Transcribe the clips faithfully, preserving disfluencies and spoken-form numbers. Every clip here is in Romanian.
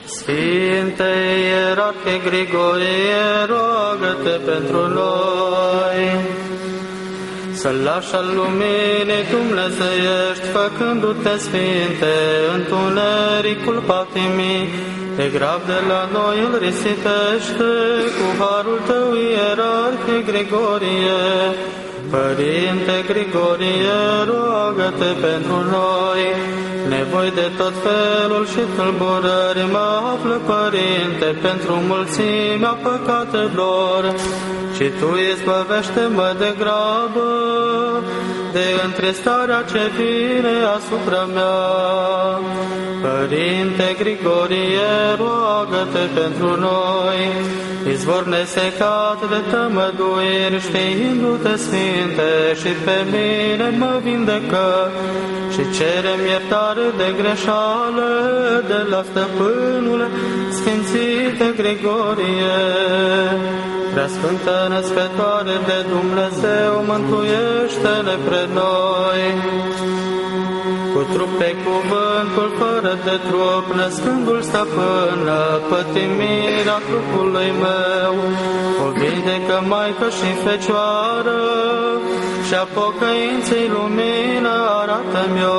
Sfinte Ierarhie Grigorie, roagă-te pentru noi. Să lași al luminii dumnezeiești, făcându-te sfinte, întunericul patimii, de grav de la noi îl risipește, cu harul tău, Ierarhie Grigorie. Părinte Grigorie, roagă-te pentru noi. Nevoi de tot felul și tulburări mă află, Părinte, pentru mulțimea păcatelor, și Tu izbăvește-mă de grabă de întristarea ce vine asupra mea. Părinte Grigorie, roagă-te pentru noi. Izvor nesecat de tămăduiri, știindu-te sfinte, și pe mine mă vindecă, și cerem iertare de greșeală de la stăpânul Sfințite Grigorie. Preasfântă Născătoare de Dumnezeu, mântuiește-ne pre noi. Cu trup pe cuvântul fără de trup, născându-l stăpână, pătimirea trupului meu, o vindecă Maică și Fecioară, și-a pocăinței lumină arată-mi-o.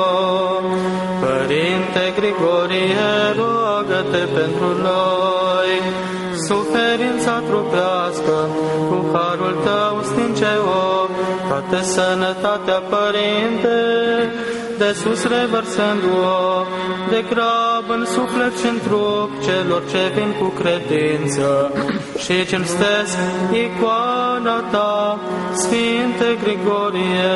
Părinte Grigorie, roagă-te pentru noi. Suferința trupească, cu harul tău stinge-o, toată sănătatea, Părinte, de sus revărsându-o, de grab în suflet și în trup celor ce vin cu credință și cinstesc icoana ta, Sfinte Grigorie.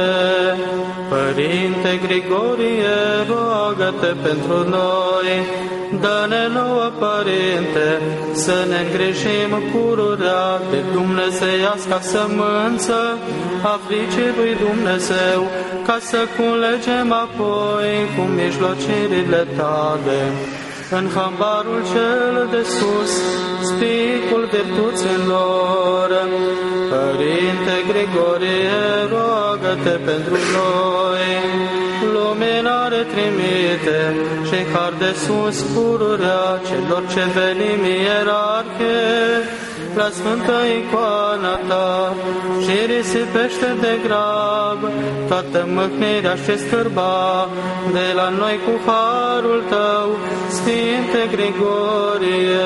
Părinte Grigorie, roagă-te pentru noi. Dă-ne nouă, Părinte, să ne îngrijim pururea de dumnezeiasca sămânță a fricii lui Dumnezeu, ca să culegem apoi cu mijlocirile tale în hambarul cel de sus spicul virtuților. Părinte Grigorie, roagă-te pentru noi. Luminare trimite și har de sus pururea celor ce venim ierarhie la sfântă icoana ta, și risipește de grab toată mâhnirea și scârba de la noi cu harul tău, Sfinte Grigorie.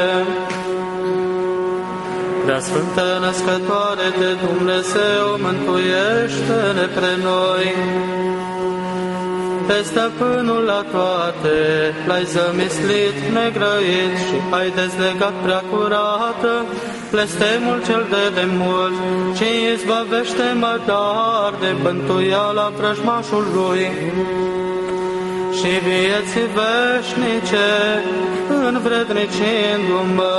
Prea Sfântă Născătoare de Dumnezeu, mântuiește-ne pre noi. Pe stăpânul la toate l-ai zămislit negrăit și ai dezlegat prea curată blestemul cel de demult, ci izbăvește-mă dar de bântuiala vrăjmașului și vieții veșnice, învrednicindu-mă,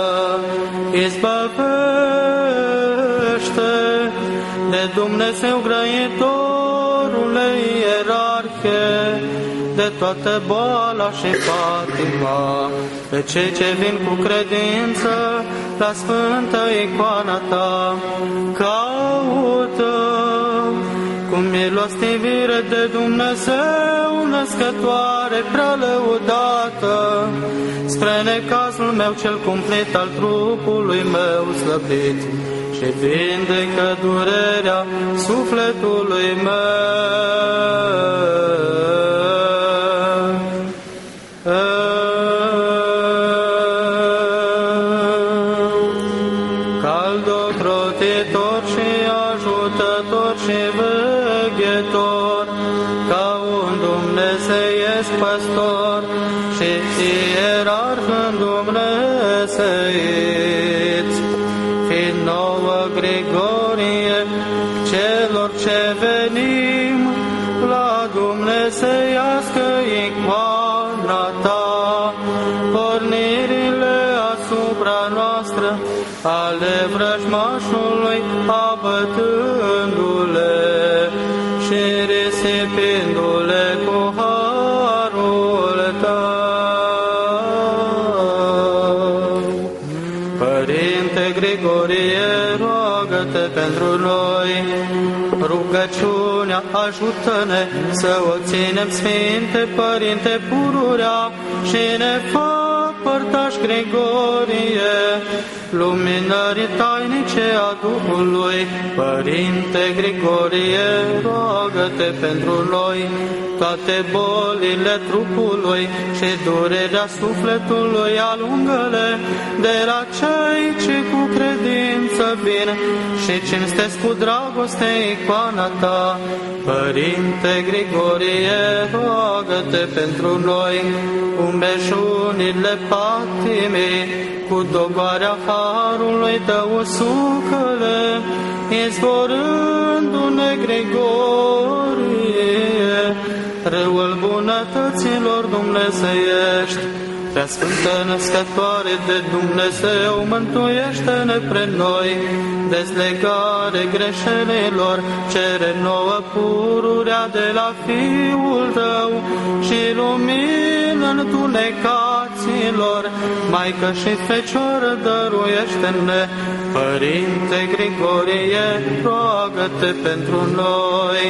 izbăvește de Dumnezeu grăitorule ierarhie, de toată boala și patima, pe cei ce vin cu credință la sfântă icoana ta. Caută cu milostivire de Dumnezeu născătoare prea lăudată, spre necazul meu cel cumplit al trupului meu slăbit, și vindecă durerea sufletului meu. Caldocrotitor și ajutător și veghetor, ca un dumnezeiesc păstor și ierarh îndumneseit, fi nouă Grigorie celor ce venim la dumnezeiască icoana ta, pornirile asupra noastră ale vrăjmașului, abătându-le și risipindu-le cu harul tău. Părinte Grigorie, roagă-te pentru noi. Rugăciunea, ajută-ne să obținem, Sfinte Părinte, pururea și ne fă Părtaș Grigorie, luminării tainice a Duhului, Părinte Grigorie, roagă-te pentru noi, toate bolile trupului și durerea sufletului alungă-le de la cei ce cu credință vin și cinstesc cu dragoste icoana ta. Părinte Grigorie, roagă-te pentru noi, umbeșunile patimii, cu dogoarea harului tău usucă-le, izvorându-ne Grigorie, râul bunătăților dumnezeiești. Prea Sfântă Născătoare de Dumnezeu, mântuiește-ne pre noi, dezlegare greșelilor, cere nouă pururea de la Fiul Tău și lumină întunecaților, Maică și Fecioară, dăruiește-ne. Părinte Grigorie, roagă-te pentru noi.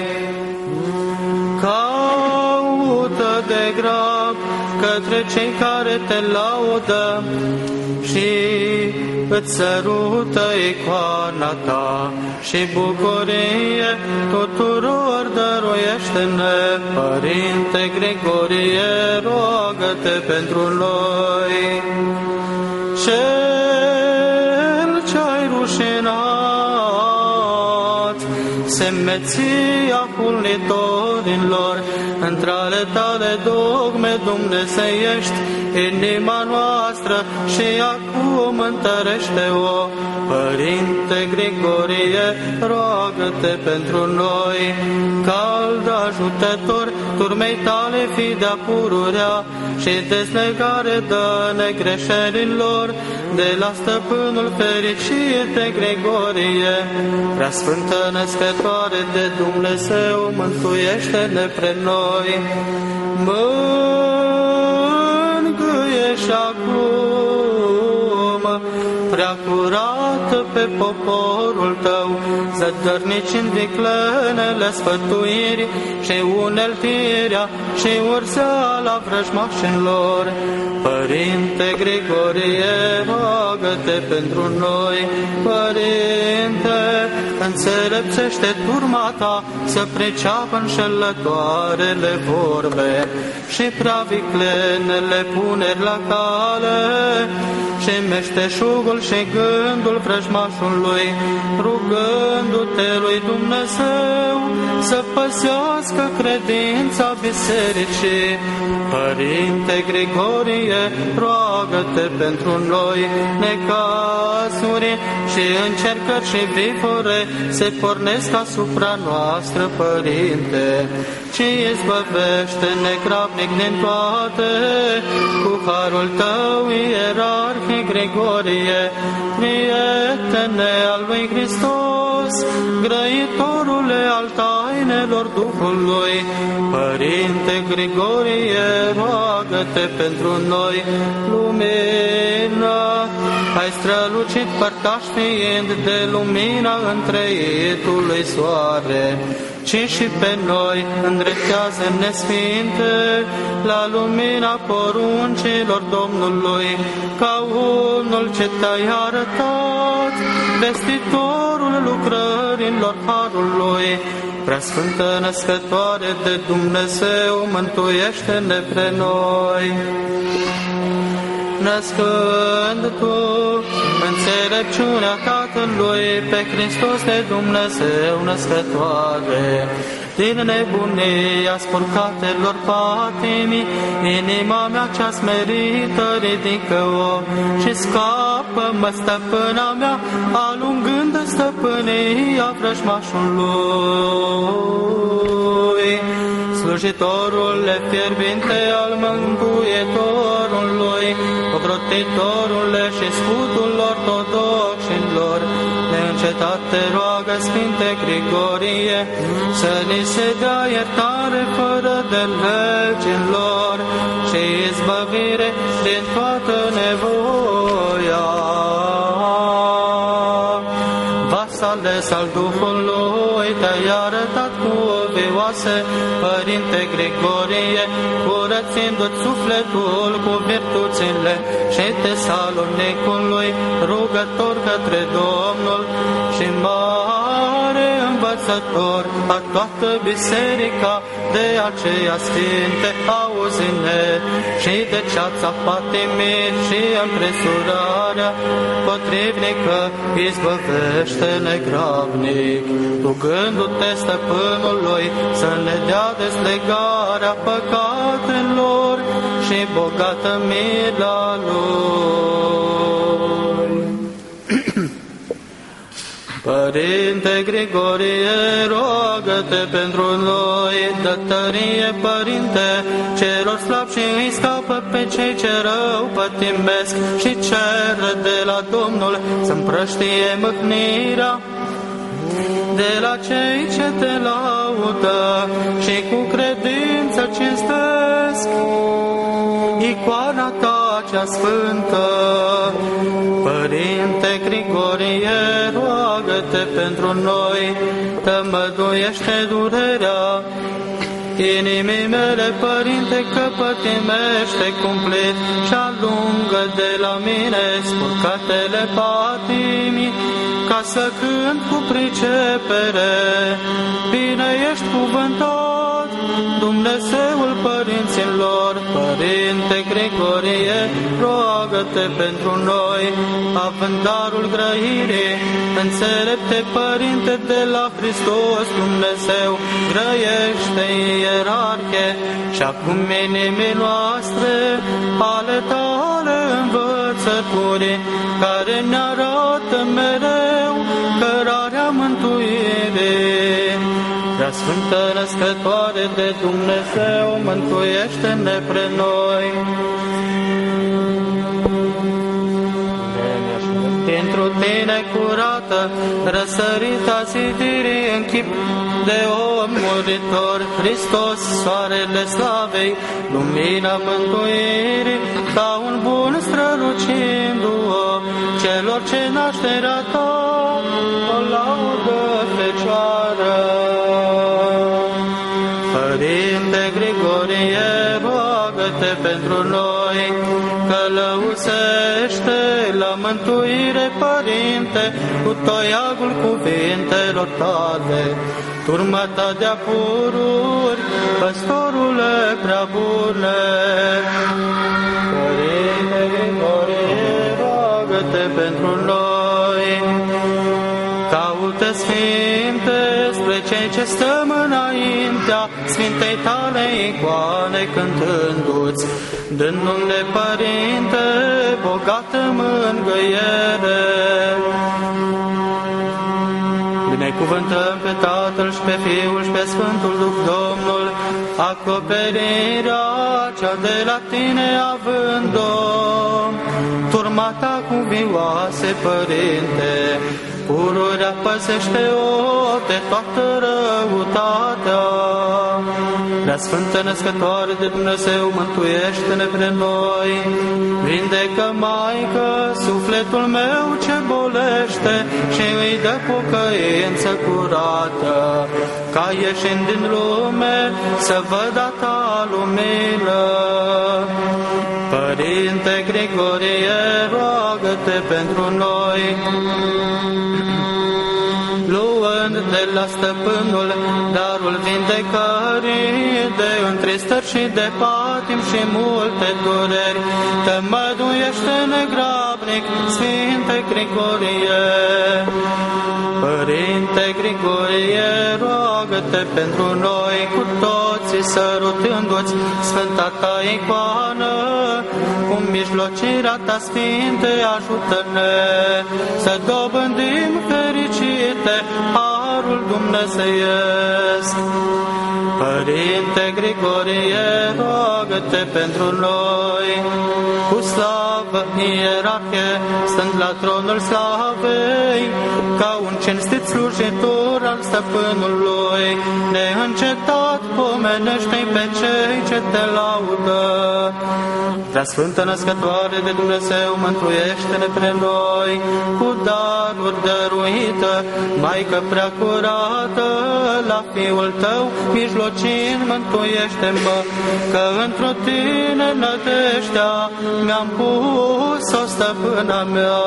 Caută de grab către cei care te laudă și îți sărută icoana ta și bucurie tuturor dăruiește-ne. Părinte Grigorie, roagă-te pentru noi. Cel ce-ai rușinat semeția hulnitorilor, între ale tale dogme dumnezeiești, inima noastră și acum întărește-o. Părinte Grigorie, roagă-te pentru noi. Cald ajutător, turmei tale fi de-a pururea și dezlegare dă-ne greșelilor de la stăpânul fericite Grigorie. Prea Sfântă Născătoare de Dumnezeu, mântuiește-ne pre noi. Mângâie și acum, prea curată pe poporul tău, zădărnici în viclenele sfătuiri și uneltirea și urzeala vrăjmașilor. Părinte Grigorie, roagă-te pentru noi. Părinte, înțelepțește turma ta să priceapă înșelătoarele vorbe și prea viclenele puneri la cale și meșteșugul și gândul vrăjmașului, rugându-te lui Dumnezeu să păzească credința bisericii. Părinte Grigorie, roagă-te pentru noi. Necazuri și încercări și vifore se pornesc asupra noastră, Părinte, ci izbăvește negrabnic din toate cu harul tău, ierarhic Grigorie, prietene al lui Hristos, grăitorule al tainelor Duhului. Părinte Grigorie, roagă-te pentru noi. Lumină, ai strălucit părtaș fiind de lumina întreitului soare, ci și pe noi îndreptează-ne, Sfinte, la lumina poruncilor Domnului, ca unul ce te-ai arătat, vestitorul lucrărilor harului. Preasfântă Născătoare de Dumnezeu, mântuiește-ne pre noi. Născând Tu înțelepciunea Tatălui pe Hristos de Dumnezeu Născătoare, din nebunia spurcatelor patimii, inima mea cea smerită ridică-o și scapă-mă, stăpâna mea, alungând stăpânia vrăjmașului. Slujitorule fierbinte al Mântuitorului, ocrotitorule și scutul ortodoxilor, neîncetat te roagă, Sfinte Grigorie, să ni se dea iertare fără de legilor și izbăvire din toată nevoia. Vasales al Duhului, te-ai arătat cu vioase, Părinte Grigorie, curățindu-ți sufletul cu virtuțile și și Tesalonicului, rugător către Domnul și mare învățător a toată biserica, de aceea sfinte, auzi-ne și de ceața patimit și împresurarea potrivnică, izbăvește-ne grabnic, rugându-te stăpânului să ne dea deslegarea păcatelor și bogată mila lui. Părinte Grigorie, roagă-te pentru noi, dă tărie, Părinte, celor slabi și îi scapă pe cei ce rău pătimesc și ceră de la Domnul să împrăștie mâhnirea de la cei ce te laudă și cu credință cinstesc icoana ta cea sfântă. Părinte Grigorie, roagă-te pentru noi, tămăduiește durerea inimii mele, Părinte, că pătimește cumplit și alungă de la mine spurcatele patimii, ca să cânt cu pricepere. Bine ești cuvântat, Dumnezeul părinților. Părinte Grigorie, roagă-te pentru noi, având darul grăirii, înțelepte, Părinte, de la Hristos Dumnezeu, grăiește ierarhie și acum inimii noastre ale tale învățături, care ne arată mereu cărarea mântuirii. Prea Sfântă Născătoare de Dumnezeu, mântuiește-ne pre noi. Pentru tine curată, răsărita zidirii în chip de om muritor, Hristos, soarele slavei, lumina mântuirii, ca un bun strălucindu-o celor ce nașterea ta o laudă fecioară. Părinte Grigorie, roagă-te pentru noi, călăuzește la mântuire, Părinte, cu toiagul cuvintelor tale, turma ta de-a pururi, păstorule prea bune. Părinte Grigorie, roagă-te pentru noi, caută sfinte spre cei ce stăm înaintea Sfintei tale icoane cântându-ți, dându-ne, Părinte, bogată mângâiere. Binecuvântăm pe Tatăl și pe Fiul și pe Sfântul Duh Domnul, acoperirea cea de la tine având-o, turma ta cuvioase, Părinte, pururea păzește-o de toată răutatea. Prea Sfântă Născătoare de Dumnezeu, mântuiește-ne pre noi. Vindecă, Maică, sufletul meu ce bolește și îi dă pocăință curată, ca ieșind din lume să văd a ta lumină. Părinte Grigorie, roagă-te pentru noi. Luând de la stăpânul darul vindecării, de întristări și de patim și multe dureri, tămăduiește-ne grabnic, Sfinte Grigorie. Părinte Grigorie, roagă-te pentru noi, cu toții sărutându-ți Sfânta ta icoană, cu mijlocirea ta, Sfinte, ajută-ne să dobândim fericite harul dumnezeiesc. Părinte Grigorie, roagă-te pentru noi, cu slavă ierarhie, stând la tronul slavei, ca un cinstit slujitor al stăpânului, neîncetat pomenește-i pe cei ce te laudă. Prea Sfântă Născătoare de Dumnezeu, mântuiește-ne pre noi, cu daruri dăruită, Maică prea curată, la Fiul tău mijlocind, mântuiește-mă, că într-o tine nădejdea mi-am pus spus-o stăpâna mea.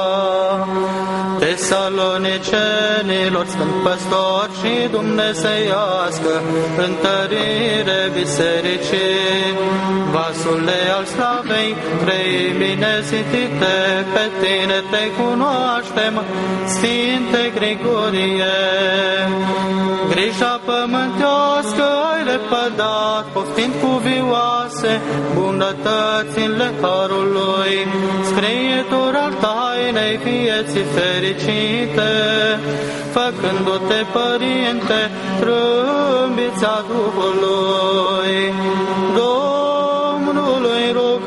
Tesalonicenilor, Sfânt Păstor și dumnezeiască întărire bisericii, vasule al slavei, trei nezitite, pe tine te cunoaștem, Sfinte Grigorie. Grija pământească ai lepădat, poftind cuvioase bunătățile harului, scriitor al tainei vieții fericite, făcându-te părinte, trâmbița Duhului, Domnului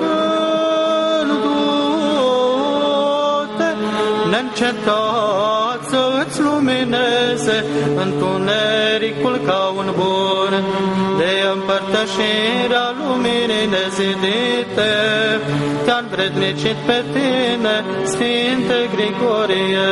rugându-te, neîncetat să îți lumineze întunericul ca un bun, de împărtășirea luminii nezidite, te-a învrednicit pe tine, Sfinte Grigorie.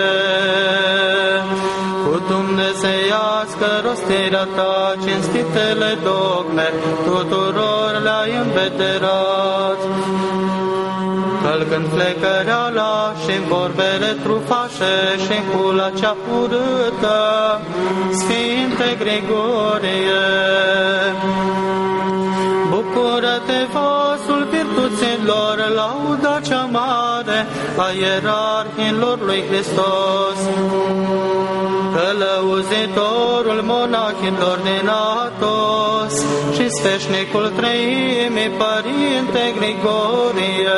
Cu dumnezeiască rostirea ta, cinstitele dogme, tuturor le-ai învederat, călcând flecăreala și vorbele trufașe și hula cea urâtă, Sfinte Grigorie. Bucură-te, vasul virtuților, lauda cea mare a ierarhilor lui Hristos, călăuzitorul monahilor din Atos și sfeșnicul treimii, Părinte Grigorie.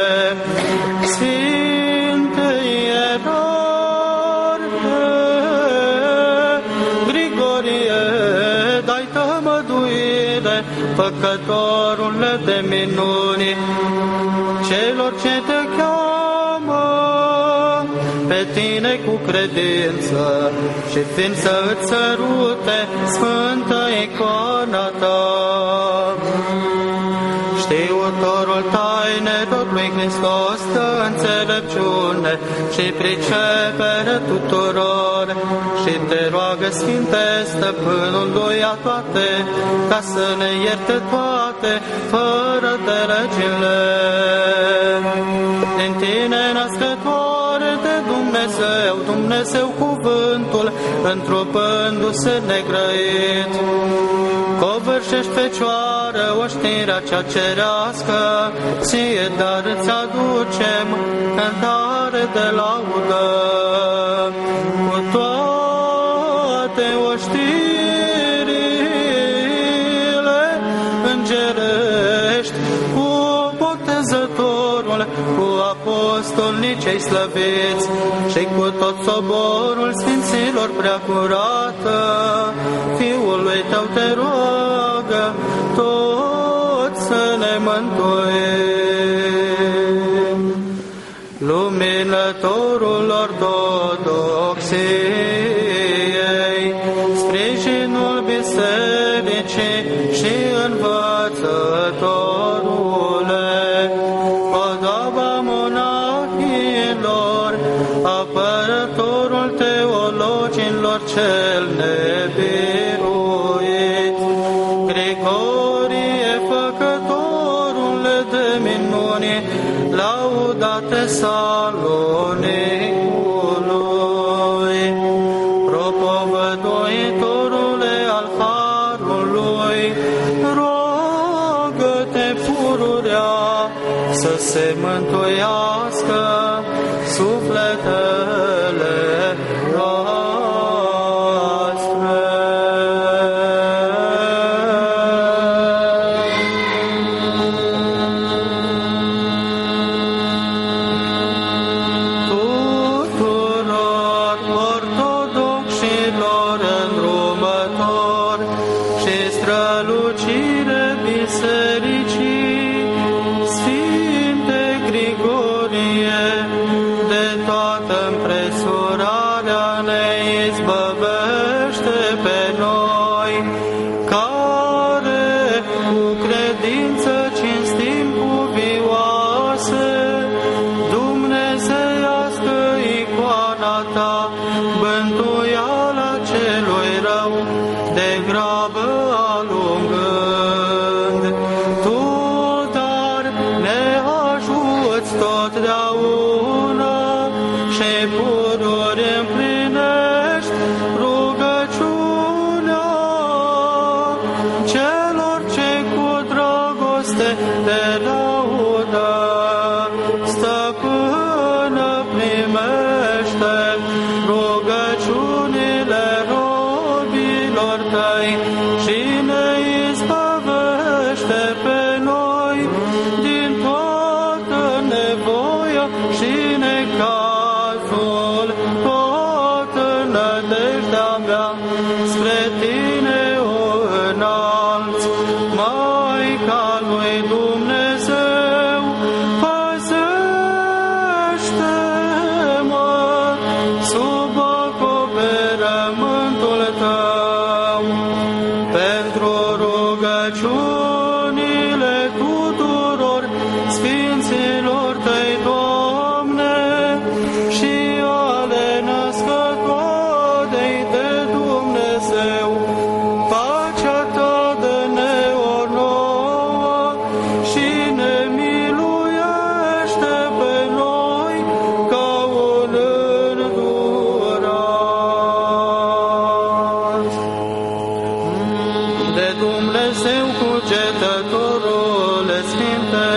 Sfinte ierarhe Grigorie, dai tămăduire, făcătorule de minuni, celor ce te cheamă pe tine cu credință și fiind să îți sărute sfântă icoana ta. Știutorul tainelor lui Hristos dă înțelepciune și pricepere tuturor și te roagă, Sfinte Stăpânul lui a toate, ca să ne ierte toate fără de legile. Din tine născătoare de Dumnezeu, Dumnezeu cuvântul, întrupându-se negrăit, covârșești Fecioară oștirea cea cerească, ție dar îți aducem cântare de laudă. Cu toate oștirile îngerești, cu Botezătorul, cu apostolii cei slăviți și cu tot soborul Sfinților preacurată, Fiului tău te roagă, toți să ne mântuim. Luminătorul ortodoxiei, sprijinul bisericii și învățătorule, podoaba monahilor, apărătorul teologilor cel nebiruit, Grigorie, făcătorule de minuni, lauda Tesalonicului, propovăduitorule al harului, rogă-te pururea să se mântuiască sufletele noastre. Tuturor ortodoxilor îndrumători și strălucire bisericii, Sfinte Grigorie, totdeauna și pururi împlinești rugăciunea celor ce cu dragoste te laudă. Stăpână, primește rugăciunile robilor tăi și ne izbăvește pe noi din toată nevoia și necazul, toată nădejdea mea spre tine o înalți. Maica lui Dumnezeu, păzește-mă sub acoperământul tău. Pentru rugăciunile tuturor sfinților tăi, Doamne, și ale născătoarei de Dumnezeu, pacea ta dă-ne o nouă și ne miluiește pe noi ca un îndurat. De Dumnezeu cugetătorule sfinte,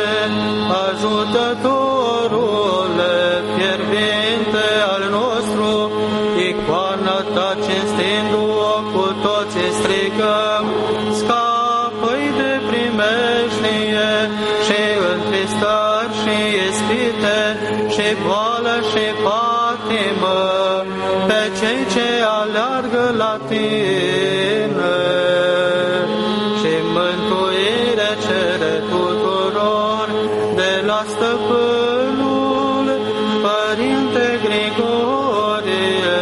ajutătorule fierbinte al nostru, icoana ta cinstindu-o cu toții strigăm, scapă-i de primejdie și întristări și ispite și boală și patimă pe cei ce aleargă la tine. Și mântuire cere tuturor de la stăpânul Părinte Grigorie.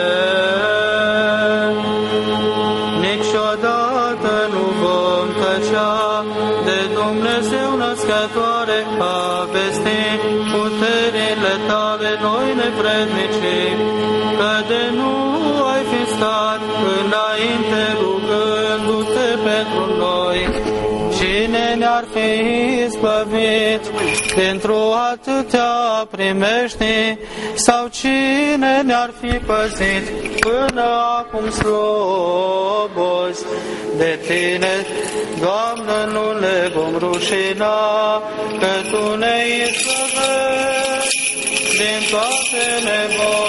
Niciodată nu vom tăcea de Dumnezeu născătoare a vesti puterile tale noi nevrednici, că de nu ai fi stat înainte rugându-te pentru noi. Cine ne-ar fi izbăvit pentru atâtea primești, sau cine ne-ar fi păzit până acum slobozi de tine? Doamne, nu ne vom rușina, că Tu ne izbăvești din toate nevoile.